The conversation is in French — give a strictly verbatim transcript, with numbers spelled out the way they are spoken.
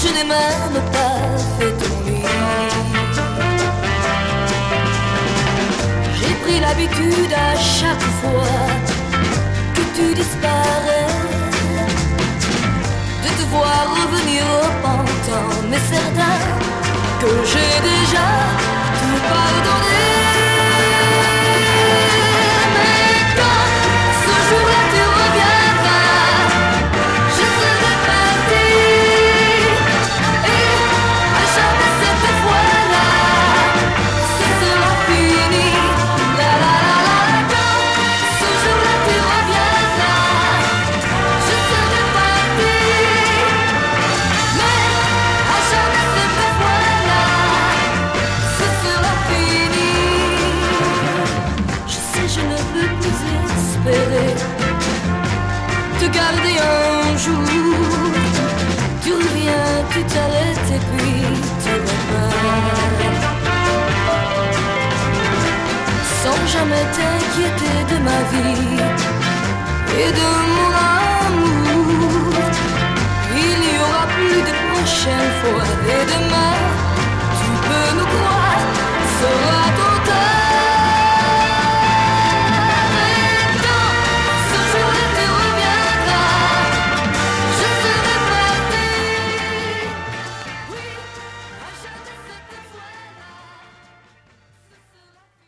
je n'ai même pas fait ton lit. J'ai pris l'habitude à chaque fois que tu disparais de te voir revenir repentant, mais certain que j'ai déjà tout pardonné. Mais quand ce jour-là tu reviendras, je serai parti, et à jamais cette fois-là, ce sera fini. La la la la, quand ce jour-là tu reviendras, je serai parti, mais à jamais cette fois-là, ce sera fini. Je sais, je ne peux plus espérer te garder un jour. Tu reviens, tu t'arrêtes et puis tu repars, sans jamais t'inquiéter de ma vie et de